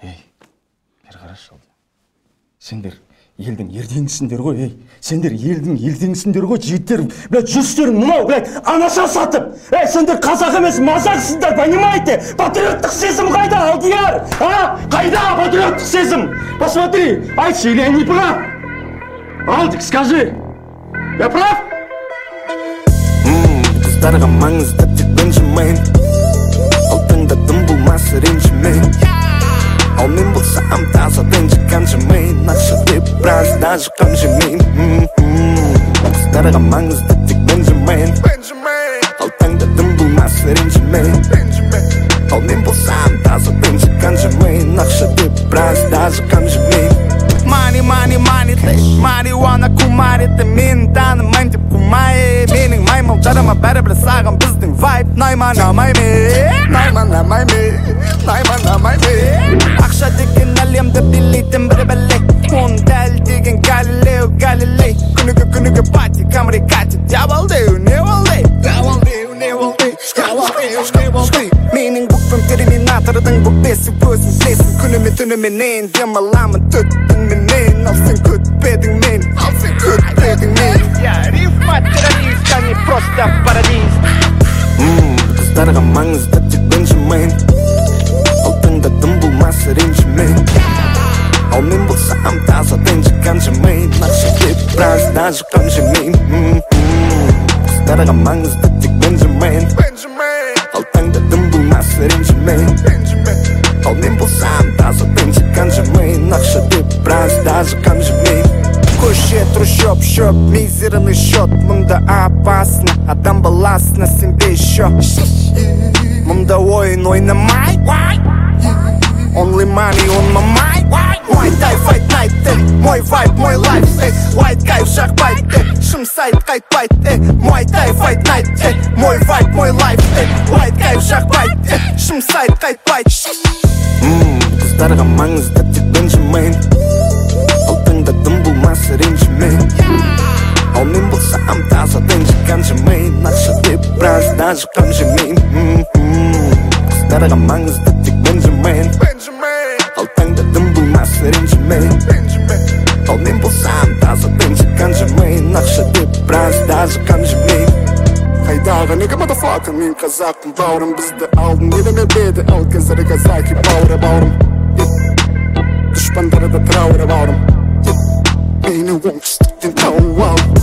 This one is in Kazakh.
бері қарашы. Сендер елдің ердеңісіңдер ғой, Сендер елдің елдеңісіңдер ғой, жігіттер, блядь, жүздерің мынау, блядь, анаша сатып. Сендер қазақ емес, мазақсыздар, понимаете? Патриоттық сезім қайда, Алдияр? Қайда патриоттық сезім? Посмотри, айтшы, или я не прав? Алдик, скажи, я прав? Қыздарға маңызды тек бенжімейін, алтында дым болмас ренжімейін. Ал мен болсам таза бенжі қанжымейін, ақша деп біраз даже қамжымейін. Қыздарға маңызды тек бенжімейін, алтында дым болмас ренжімейін. Ал мен болсам таза бенжі қанжымейін, ақша деп біраз даже қамжымейін. Money, marihuana kumареті, мен танымайм деп кумай. Менің маймыл жарама бәрібір саған біздің вайп. Найманамай ме. Ақша деген әлемді билейтін бір бәле, он дәл деген Галилей. Күніге пати, камри кати, дьяволдеу, не болды? Менің бүкпім терминатордың бұл бесі өзің білесің. Күнімен ең дем аламын түттіңменен. Ал сен күтпедің мен, Рифма террорист, а не просто парадиз. Қыздарға маңызды тек бенжімейін, алтында дым болмас ренжімейін. Ал мен болсам таза бенжі қанжымейін, ақша деп біраз даже қамжымейін. Қыздарға маңызды тек бенжімейін, алтында дым болмас ренжімейін. Ал мен болсам таза бенжі қанжымейін, ақша деп біраз даже қамжымейін. Көше трущоб, мизерный счет, мұнда опасно, адам баласына сенбей счет. Мұнда ойын ойнамай, only money on my mind. Мой тай fight night, мой vibe, мой life, white кайф жақпайды, шым сайт қайтпайды. Мой тай fight night, мой vibe, мой life, white кайф жақпайды, шым сайт қайтпайды. Қыздарға маңызды тек бенжімейін, алтында дым болмас ренжімейін. Ал мен болсам таза бенжі қанжымейін, ақша деп біраз даже қамжымейін. Қыздарға маңызды тек бенжімейін, алтында дым болмас ренжімейін. Ал мен болсам таза бенжі қанжымейін, ақша деп біраз даже қамжымейін. Қайдағы неге мадафака, мен қазақпын бауырым, бізді алдын елеме беді, ал қазір казаки бауырым. Дұшпандары да трауыры бауырым, мені оңтүстіктен тауып ал.